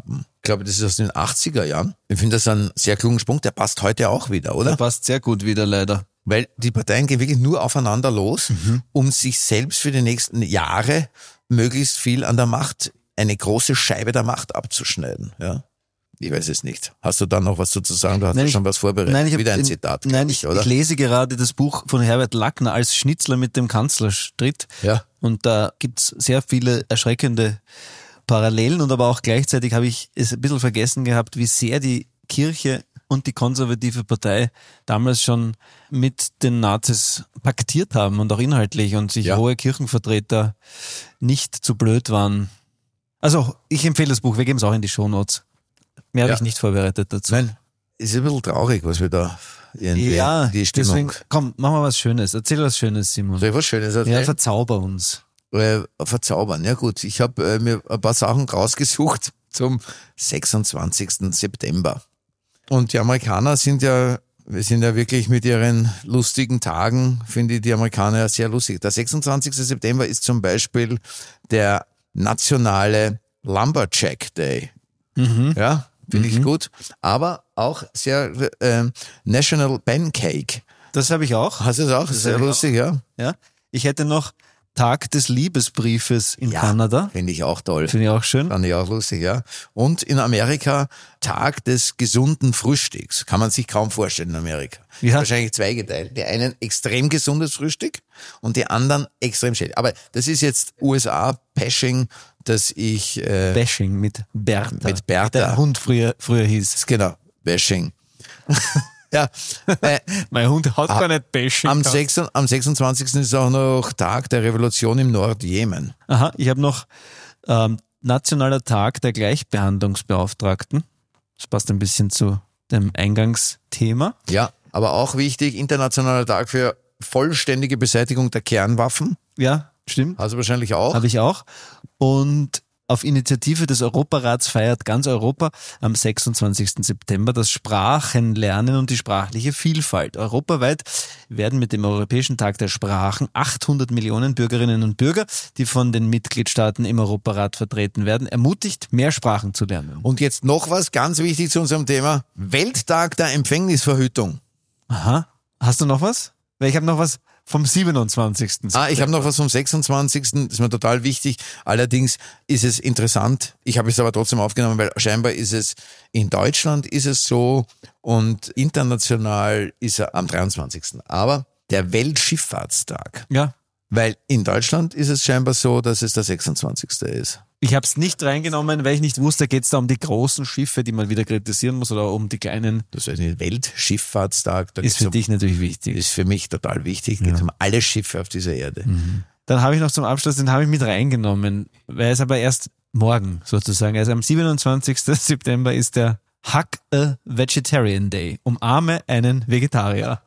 S1: glaube, das ist aus den achtziger Jahren. Ich finde das einen sehr klugen Sprung, der passt heute auch wieder, oder?
S2: Der passt sehr gut wieder, leider.
S1: Weil die Parteien gehen wirklich nur aufeinander los, mhm. um sich selbst für die nächsten Jahre möglichst viel an der Macht, eine große Scheibe der Macht abzuschneiden. Ja, ich weiß es nicht. Hast du da noch was zu sagen? Du hast
S2: nein,
S1: ja schon was vorbereitet.
S2: Nein, ich hab,
S1: wieder ein Zitat.
S2: Nein, ich,
S1: ich, oder?
S2: ich lese gerade das Buch von Herbert Lackner, als Schnitzler mit dem Kanzler stritt.
S1: Ja.
S2: Und da gibt's sehr viele erschreckende Parallelen und aber auch gleichzeitig habe ich es ein bisschen vergessen gehabt, wie sehr die Kirche und die konservative Partei damals schon mit den Nazis paktiert haben und auch inhaltlich und sich
S1: ja.
S2: hohe Kirchenvertreter nicht zu blöd waren. Also ich empfehle das Buch, wir geben es auch in die Shownotes. Mehr habe
S1: ja.
S2: ich nicht vorbereitet dazu.
S1: Nein, ist ein bisschen traurig, was wir da irgendwie,
S2: ja,
S1: die Stimmung.
S2: deswegen, komm, machen wir was Schönes. Erzähl was Schönes, Simon.
S1: Soll ich was Schönes erzählen?
S2: Ja, verzauber uns.
S1: Äh, verzaubern, ja gut. Ich habe äh, mir ein paar Sachen rausgesucht zum sechsundzwanzigsten September. Und die Amerikaner sind ja, wir sind ja wirklich mit ihren lustigen Tagen, finde ich die Amerikaner ja sehr lustig. Der sechsundzwanzigste September ist zum Beispiel der nationale Lumberjack Day.
S2: Mhm.
S1: Ja, finde
S2: Mhm.
S1: ich gut. Aber auch sehr äh, National Pancake.
S2: Das habe ich auch.
S1: Hast du es auch?
S2: Das
S1: Sehr
S2: hab ich
S1: lustig, ja.
S2: Ja. Ich hätte noch Tag des Liebesbriefes in
S1: Ja,
S2: Kanada.
S1: finde ich auch toll.
S2: Finde ich auch schön.
S1: Fand ich auch lustig, ja. Und in Amerika Tag des gesunden Frühstücks. Kann man sich kaum vorstellen in Amerika.
S2: Ja.
S1: Wahrscheinlich zweigeteilt. Die einen extrem gesundes Frühstück und die anderen extrem schädlich. Aber das ist jetzt U S A-Bashing, dass ich... Äh,
S2: Bashing mit Bertha.
S1: Mit Bertha.
S2: Wie der Hund früher, früher hieß.
S1: genau, Bashing. ja, äh,
S2: Mein Hund hat gar nicht Bashing.
S1: am,
S2: gehabt.
S1: sechs, am sechsundzwanzigsten ist auch noch Tag der Revolution im Nordjemen.
S2: Aha, ich habe noch ähm, Nationaler Tag der Gleichbehandlungsbeauftragten. Das passt ein bisschen zu dem Eingangsthema.
S1: Ja, aber auch wichtig, internationaler Tag für vollständige Beseitigung der Kernwaffen.
S2: Ja, stimmt.
S1: Hast du wahrscheinlich auch.
S2: Habe ich auch. Und auf Initiative des Europarats feiert ganz Europa am sechsundzwanzigsten September das Sprachenlernen und die sprachliche Vielfalt. Europaweit werden mit dem Europäischen Tag der Sprachen achthundert Millionen Bürgerinnen und Bürger, die von den Mitgliedstaaten im Europarat vertreten werden, ermutigt, mehr Sprachen zu lernen.
S1: Und jetzt noch was ganz wichtig zu unserem Thema. Welttag der Empfängnisverhütung.
S2: Aha. Hast du noch was? Weil ich habe noch was vom siebenundzwanzigsten
S1: Ah, ich habe noch was vom sechsundzwanzigsten Das ist mir total wichtig. Allerdings ist es interessant. Ich habe es aber trotzdem aufgenommen, weil scheinbar ist es in Deutschland ist es so und international ist er am dreiundzwanzigsten Aber der Weltschifffahrtstag.
S2: Ja.
S1: Weil in Deutschland ist es scheinbar so, dass es der sechsundzwanzigste ist.
S2: Ich habe es nicht reingenommen, weil ich nicht wusste, geht es da um die großen Schiffe, die man wieder kritisieren muss, oder um die kleinen.
S1: Das ist ein Weltschifffahrtstag. Da
S2: Ist
S1: geht's
S2: für
S1: um,
S2: dich natürlich wichtig.
S1: ist für mich total wichtig. Geht
S2: Ja.
S1: um alle Schiffe auf dieser Erde.
S2: Dann habe ich noch zum Abschluss, den habe ich mit reingenommen, weil es aber erst morgen sozusagen, also am siebenundzwanzigsten September ist der Hug a Vegetarian Day. Umarme einen Vegetarier.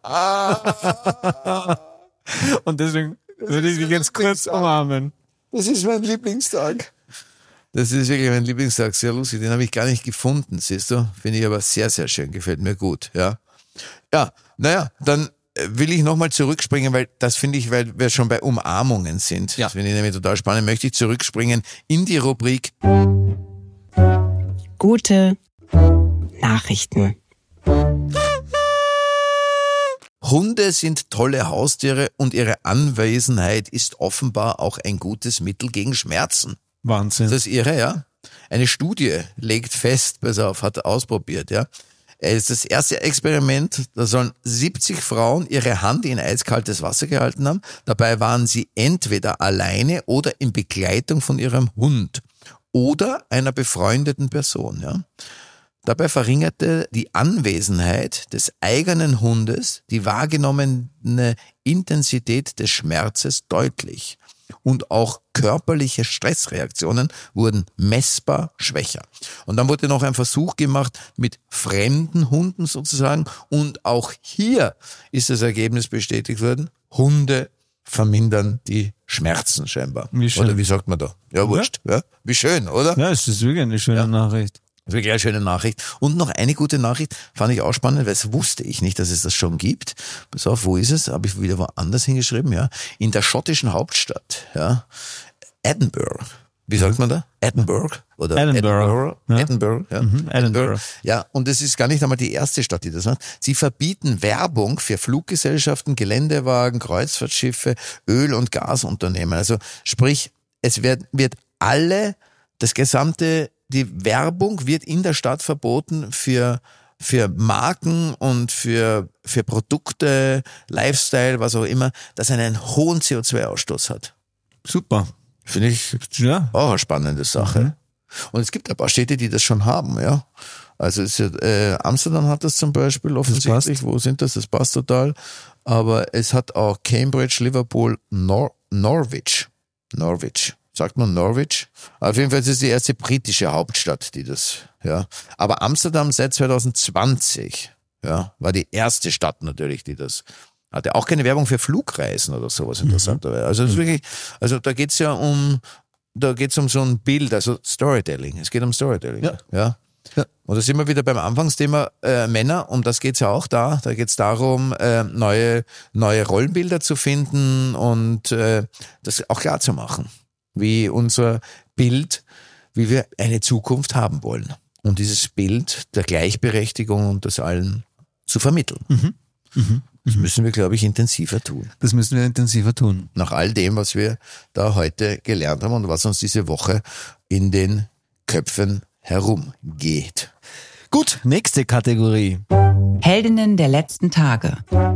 S2: Und deswegen würde ich dich ganz kurz umarmen.
S1: Das ist mein Lieblingstag. Das ist wirklich mein Lieblingstag, sehr lustig. Den habe ich gar nicht gefunden, siehst du? Finde ich aber sehr, sehr schön, gefällt mir gut, ja. Ja, naja, dann will ich nochmal zurückspringen, weil das finde ich, weil wir schon bei Umarmungen sind.
S2: Ja.
S1: Das finde ich nämlich total spannend. Möchte ich zurückspringen in die Rubrik
S4: Gute Nachrichten.
S1: Hunde sind tolle Haustiere und ihre Anwesenheit ist offenbar auch ein gutes Mittel gegen Schmerzen.
S2: Wahnsinn.
S1: Das ist irre, ja. Eine Studie legt fest, pass auf, hat ausprobiert, ja. Es ist das erste Experiment, da sollen siebzig Frauen ihre Hand in eiskaltes Wasser gehalten haben. Dabei waren sie entweder alleine oder in Begleitung von ihrem Hund oder einer befreundeten Person, ja. Dabei verringerte die Anwesenheit des eigenen Hundes die wahrgenommene Intensität des Schmerzes deutlich. Und auch körperliche Stressreaktionen wurden messbar schwächer. Und dann wurde noch ein Versuch gemacht mit fremden Hunden sozusagen. Und auch hier ist das Ergebnis bestätigt worden. Hunde vermindern die Schmerzen scheinbar.
S2: Wie schön.
S1: Oder wie sagt man da? Ja, wurscht. Ja? Wie schön, oder?
S2: Ja, es ist wirklich eine schöne
S1: Ja.
S2: Nachricht.
S1: Das ist wirklich eine schöne Nachricht. Und noch eine gute Nachricht, fand ich auch spannend, weil es wusste ich nicht, dass es das schon gibt. Pass auf, wo ist es? Habe ich wieder woanders hingeschrieben, ja. In der schottischen Hauptstadt, ja. Edinburgh. Wie sagt man da? Edinburgh oder
S2: Edinburgh.
S1: Edinburgh.
S2: Ja.
S1: Edinburgh, ja.
S2: Mhm, Edinburgh.
S1: Ja, und es ist gar nicht einmal die erste Stadt, die das macht. Sie verbieten Werbung für Fluggesellschaften, Geländewagen, Kreuzfahrtschiffe, Öl- und Gasunternehmen. Also sprich, es wird, wird alle, das gesamte, die Werbung wird in der Stadt verboten für für Marken und für, für Produkte, Lifestyle, was auch immer, das einen hohen C O zwei Ausstoß hat.
S2: Super.
S1: Finde ich
S2: Ja.
S1: auch eine spannende Sache.
S2: Mhm.
S1: Und es gibt ein paar Städte, die das schon haben, ja. Also es ist, äh, Amsterdam hat das zum Beispiel offensichtlich. Wo sind das? Das passt total. Aber es hat auch Cambridge, Liverpool, Nor- Norwich. Norwich. Sagt man Norwich? Auf jeden Fall ist es die erste britische Hauptstadt, die das, ja. Aber Amsterdam seit zwanzig zwanzig, ja, war die erste Stadt natürlich, die das hatte. Auch keine Werbung für Flugreisen oder sowas interessanterweise. Also es ist wirklich, also da geht's ja um, da geht's um so ein Bild, also Storytelling. Es geht um Storytelling.
S2: Ja.
S1: Ja.
S2: Ja.
S1: Und da sind wir wieder beim Anfangsthema äh, Männer, um das geht's ja auch da. Da geht's darum, äh, neue, neue Rollenbilder zu finden und äh, das auch klar zu machen, wie unser Bild, wie wir eine Zukunft haben wollen. Und dieses Bild der Gleichberechtigung und des allen zu vermitteln.
S2: Mhm. Mhm.
S1: Das müssen wir, glaube ich, intensiver tun.
S2: Das müssen wir intensiver tun.
S1: Nach all dem, was wir da heute gelernt haben und was uns diese Woche in den Köpfen herumgeht.
S2: Gut, nächste Kategorie.
S4: Heldinnen der letzten Tage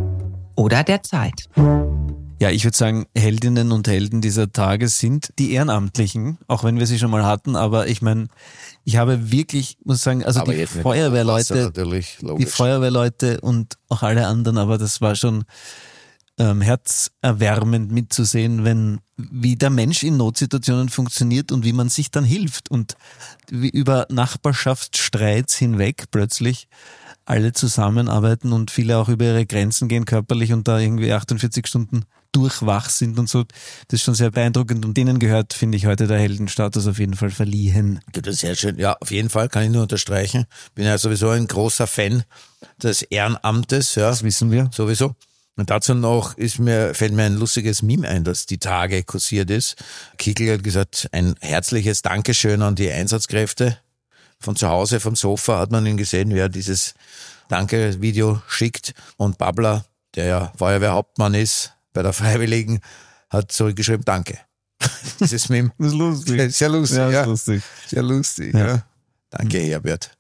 S4: oder der Zeit.
S2: Ja, ich würde sagen, Heldinnen und Helden dieser Tage sind die Ehrenamtlichen, auch wenn wir sie schon mal hatten. Aber ich meine, ich habe wirklich, muss sagen, also
S1: Aber
S2: die
S1: jetzt mit
S2: Feuerwehrleute,
S1: Wasser natürlich,
S2: die
S1: logisch.
S2: Feuerwehrleute und auch alle anderen, aber das war schon ähm, herzerwärmend mitzusehen, wenn wie der Mensch in Notsituationen funktioniert und wie man sich dann hilft und wie über Nachbarschaftsstreits hinweg plötzlich alle zusammenarbeiten und viele auch über ihre Grenzen gehen körperlich und da irgendwie achtundvierzig Stunden durchwach sind und so. Das ist schon sehr beeindruckend und denen gehört, finde ich, heute der Heldenstatus auf jeden Fall verliehen.
S1: Das ist sehr schön. Ja, auf jeden Fall kann ich nur unterstreichen. Bin ja sowieso ein großer Fan des Ehrenamtes, ja.
S2: Das wissen wir.
S1: Sowieso. Und dazu noch ist mir, fällt mir ein lustiges Meme ein, das die Tage kursiert ist. Kickl hat gesagt, ein herzliches Dankeschön an die Einsatzkräfte. Von zu Hause, vom Sofa hat man ihn gesehen, wie er dieses Danke-Video schickt. Und Babler, der ja Feuerwehrhauptmann ist bei der Freiwilligen, hat zurückgeschrieben, danke. Dieses Meme.
S2: Das ist lustig.
S1: Sehr lustig,
S2: Ja,
S1: ja.
S2: ist lustig.
S1: Sehr lustig,
S2: Ja.
S1: ja. Danke, Herbert.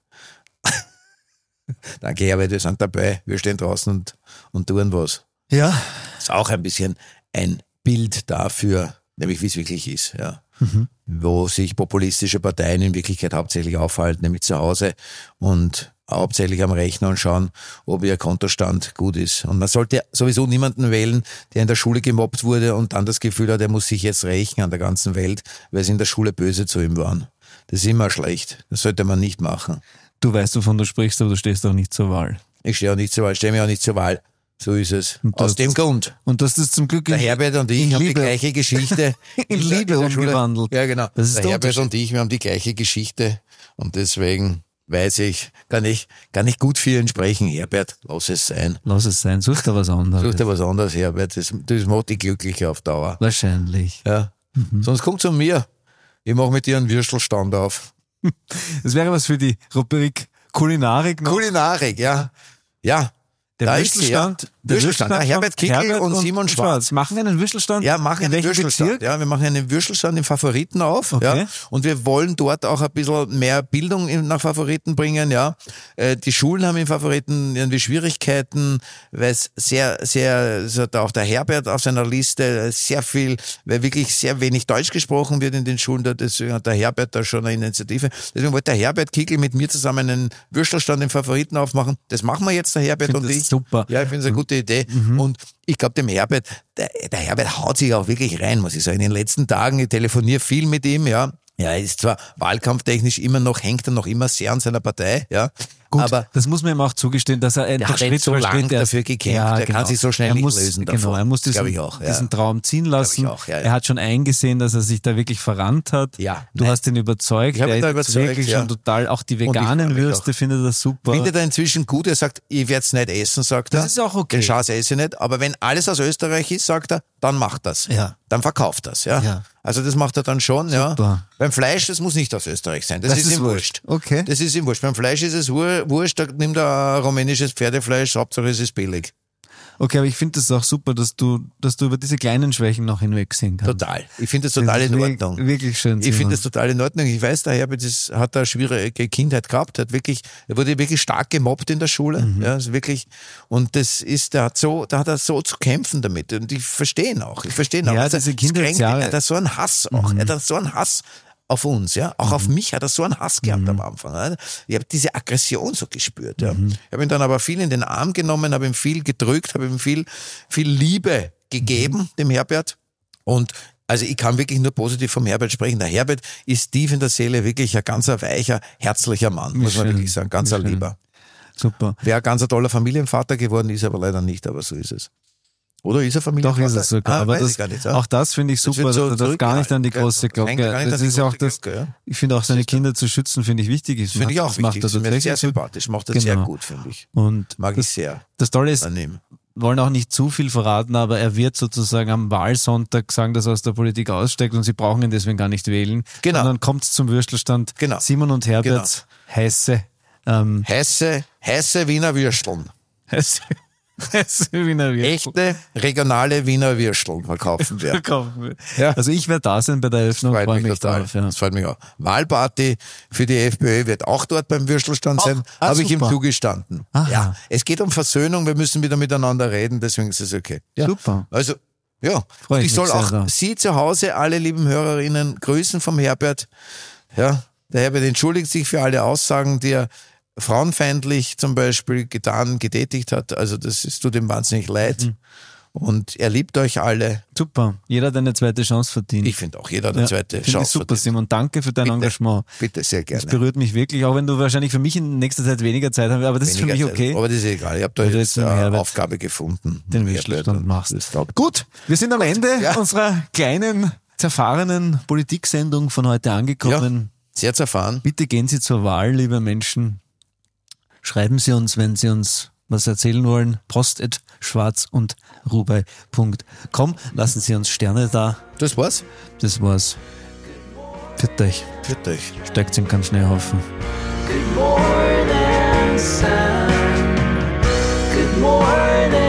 S1: Danke, Herbert, wir sind dabei. Wir stehen draußen und, und tun was.
S2: Ja.
S1: Ist auch ein bisschen ein Bild dafür, nämlich wie es wirklich ist, ja.
S2: Mhm.
S1: Wo sich populistische Parteien in Wirklichkeit hauptsächlich aufhalten, nämlich zu Hause und hauptsächlich am Rechner und schauen, ob ihr Kontostand gut ist. Und man sollte sowieso niemanden wählen, der in der Schule gemobbt wurde und dann das Gefühl hat, er muss sich jetzt rächen an der ganzen Welt, weil sie in der Schule böse zu ihm waren. Das ist immer schlecht. Das sollte man nicht machen.
S2: Du weißt, wovon du sprichst, aber du stehst auch nicht zur Wahl.
S1: Ich stehe auch nicht zur Wahl, stehe mir auch nicht zur Wahl. So ist es.
S2: Und
S1: Aus
S2: das-
S1: dem Grund.
S2: Und das ist zum Glück
S1: Der Herbert und ich
S2: in
S1: haben die
S2: Liebe-
S1: gleiche Geschichte.
S2: in Liebe
S1: der Schule.
S2: umgewandelt.
S1: Ja, genau.
S2: Das ist
S1: der
S2: der
S1: Herbert
S2: Unterschied.
S1: und ich, wir haben die gleiche Geschichte. Und deswegen weiß ich, kann ich, kann ich gut für ihn sprechen. Herbert, lass es sein.
S2: Lass es sein, such dir was anderes.
S1: Such dir was anderes, Herbert. Das, das macht dich glücklicher auf Dauer.
S2: Wahrscheinlich.
S1: Ja. Sonst komm zu mir. Ich mache mit dir einen Würstelstand auf.
S2: Das wäre was für die Rubrik Kulinarik noch.
S1: Kulinarik, ja. Ja.
S2: Der
S1: Da ist sie, ja.
S2: Würstelstand, der
S1: Würstelstand.
S2: Würstelstand
S1: Ja, Herbert
S2: von
S1: Kickl und Simon Schwarz.
S2: Machen wir einen Würstelstand?
S1: Ja, machen
S2: in
S1: einen
S2: welchem
S1: Würstelstand.
S2: Bezirk?
S1: Ja, wir machen einen Würstelstand im Favoriten auf.
S2: Okay.
S1: Ja. Und wir wollen dort auch ein bisschen mehr Bildung in, nach Favoriten bringen. Ja. Äh, die Schulen haben im Favoriten irgendwie Schwierigkeiten, weil es sehr, sehr, es hat auch der Herbert auf seiner Liste sehr viel, weil wirklich sehr wenig Deutsch gesprochen wird in den Schulen. Deswegen hat der Herbert da schon eine Initiative. Deswegen wollte der Herbert Kickl mit mir zusammen einen Würstelstand im Favoriten aufmachen. Das machen wir jetzt, der Herbert
S2: Ich
S1: und
S2: find das
S1: ich.
S2: super.
S1: Ja, ich finde es eine gute Idee. Und ich glaube, dem Herbert, der, der Herbert haut sich auch wirklich rein, muss ich sagen. In den letzten Tagen, ich telefoniere viel mit ihm, ja. Ja, er ist zwar wahlkampftechnisch immer noch, hängt er noch immer sehr an seiner Partei, ja.
S2: Gut,
S1: aber
S2: das muss man ihm auch zugestehen, dass er
S1: der hat
S2: Schritt
S1: nicht so
S2: für
S1: lange
S2: Schritt erst-
S1: dafür gekämpft.
S2: Ja,
S1: der
S2: genau.
S1: kann sich so schnell
S2: er
S1: nicht
S2: muss,
S1: lösen davon.
S2: Genau, er muss
S1: Das
S2: diesen,
S1: glaube ich auch, ja.
S2: diesen Traum ziehen lassen.
S1: ich auch, ja, ja.
S2: Er hat schon eingesehen, dass er sich da wirklich verrannt hat.
S1: Ja,
S2: du
S1: nein.
S2: hast ihn überzeugt.
S1: Ich habe
S2: er
S1: ihn da
S2: ist jetzt
S1: überzeugt,
S2: wirklich
S1: ja.
S2: schon total, auch die
S1: ich freu
S2: veganen
S1: mich
S2: Würste
S1: auch.
S2: findet er super.
S1: Findet er inzwischen gut, er sagt, ich werde es nicht essen, sagt er.
S2: Das ist auch okay.
S1: Den Scheiß esse ich nicht, aber wenn alles aus Österreich ist, sagt er, dann macht das.
S2: Ja.
S1: Dann verkauft das, ja.
S2: Ja.
S1: Also das macht er dann schon,
S2: Super.
S1: ja. Beim Fleisch, das muss nicht aus Österreich sein, das,
S2: Das
S1: ist,
S2: ist
S1: ihm
S2: wurscht.
S1: wurscht.
S2: Okay.
S1: Das ist ihm wurscht. Beim Fleisch ist es wur- wurscht, da nimmt er rumänisches Pferdefleisch, Hauptsache es ist billig.
S2: Okay, aber ich finde es auch super, dass du, dass du über diese kleinen Schwächen noch hinwegsehen kannst.
S1: Total. Ich finde das total
S2: Das ist
S1: in
S2: wirklich-
S1: Ordnung.
S2: Wirklich schön.
S1: Ich
S2: Simon.
S1: finde das total in Ordnung. Ich weiß, der Herbert ist, hat eine schwierige Kindheit gehabt, hat wirklich, er wurde wirklich stark gemobbt in der Schule,
S2: Mhm.
S1: ja, also wirklich. Und das ist, der hat so, da hat er so zu kämpfen damit. Und ich verstehe ihn auch. Ich verstehe ihn auch.
S2: Ja,
S1: Also,
S2: diese
S1: das kränkt ihn.
S2: Kindheitsjahre-
S1: Er hat so einen Hass auch.
S2: Mhm.
S1: Er hat so einen Hass auf uns, ja. Auch auf mich hat er so einen Hass gehabt am Anfang. Ja? Ich habe diese Aggression so gespürt, ja. Ich habe ihn dann aber viel in den Arm genommen, habe ihm viel gedrückt, habe ihm viel, viel Liebe gegeben, dem Herbert. Und also ich kann wirklich nur positiv vom Herbert sprechen. Der Herbert ist tief in der Seele wirklich ein ganzer weicher, herzlicher Mann, muss man
S2: schön.
S1: wirklich sagen. Ganz
S2: Wie
S1: ein
S2: schön.
S1: Lieber.
S2: Super.
S1: Wäre ein ganz ein toller Familienvater geworden, ist er aber leider nicht, aber so ist es. Oder ist er
S2: Doch
S1: Familienvater?
S2: ist es sogar.
S1: Ah,
S2: aber
S1: weiß
S2: das,
S1: ich gar nicht, ja.
S2: auch das finde ich
S1: Das
S2: super.
S1: wird so
S2: das darf gar nicht an die
S1: zurückgehalten.
S2: große
S1: Das hängt
S2: Glocke.
S1: gar nicht
S2: Das
S1: an die
S2: ist ja auch
S1: große
S2: das.
S1: Glocke, ja.
S2: Ich finde auch seine Kinder zu schützen, finde ich wichtig. Das
S1: Finde ich
S2: macht-
S1: auch
S2: das macht
S1: wichtig.
S2: er
S1: Das ist mir
S2: tatsächlich
S1: sehr
S2: gut.
S1: sympathisch. Macht das sehr
S2: Genau.
S1: gut, finde ich.
S2: Und
S1: Mag
S2: das,
S1: ich sehr
S2: das Tolle ist,
S1: annehmen.
S2: wollen auch nicht zu viel verraten, aber er wird sozusagen am Wahlsonntag sagen, dass er aus der Politik aussteigt und sie brauchen ihn deswegen gar nicht wählen.
S1: Genau.
S2: Und dann kommt es zum Würstelstand.
S1: Genau.
S2: Simon und Herbert, heiße, ähm,
S1: Heiße, heiße Wiener Würsteln.
S2: heiße, heiße Wiener Würstel.
S1: Echte, regionale Wiener Würsteln verkaufen wir.
S2: Verkaufen wir.
S1: Ja.
S2: Also ich werde da sein bei der Eröffnung,
S1: Freut
S2: freue
S1: mich
S2: mich
S1: total.
S2: drauf. Ja.
S1: Das freut mich auch. Wahlparty für die FPÖ wird auch dort beim Würstelstand
S2: Auch?
S1: sein.
S2: Ah,
S1: Habe ich ihm
S2: super.
S1: zugestanden.
S2: Aha.
S1: Ja, es geht um Versöhnung. Wir müssen wieder miteinander reden. Deswegen ist es okay. Ja.
S2: Super.
S1: Also, ja.
S2: Freu
S1: Und
S2: ich
S1: ich soll
S2: mich sehr
S1: auch
S2: drauf.
S1: Sie zu Hause, alle lieben Hörerinnen, grüßen vom Herbert. Ja. Der Herbert entschuldigt sich für alle Aussagen, die er frauenfeindlich zum Beispiel getan, getätigt hat. Also das ist, tut ihm wahnsinnig leid.
S2: Mhm.
S1: Und er liebt euch alle.
S2: Super. Jeder hat eine zweite Chance verdient.
S1: Ich finde auch, jeder hat eine
S2: Ja,
S1: zweite
S2: finde ich
S1: Chance
S2: super,
S1: verdient.
S2: Simon. Danke für dein
S1: Bitte.
S2: Engagement.
S1: Bitte, sehr gerne.
S2: Das berührt mich wirklich, auch wenn du wahrscheinlich für mich in nächster Zeit weniger Zeit hast, aber das ist für mich
S1: Weniger
S2: okay.
S1: Zeit. Aber das ist egal. Ich habe da
S2: Weil du
S1: jetzt
S2: jetzt mit
S1: eine
S2: Herbert
S1: Aufgabe gefunden.
S2: den
S1: Herbert,
S2: Würstelstand
S1: und
S2: machst.
S1: das taugt.
S2: Gut, wir sind am Ende
S1: Ja.
S2: unserer kleinen, zerfahrenen Politiksendung von heute angekommen.
S1: Sehr zerfahren.
S2: Bitte gehen Sie zur Wahl, liebe Menschen. Schreiben Sie uns, wenn Sie uns was erzählen wollen. Post at schwarz und rubai punkt com. Lassen Sie uns Sterne da.
S1: Das war's.
S2: Das war's. Für euch.
S1: Für euch.
S2: Steigt in ganz schnell Haufen.
S3: Good morning, sun. Good morning.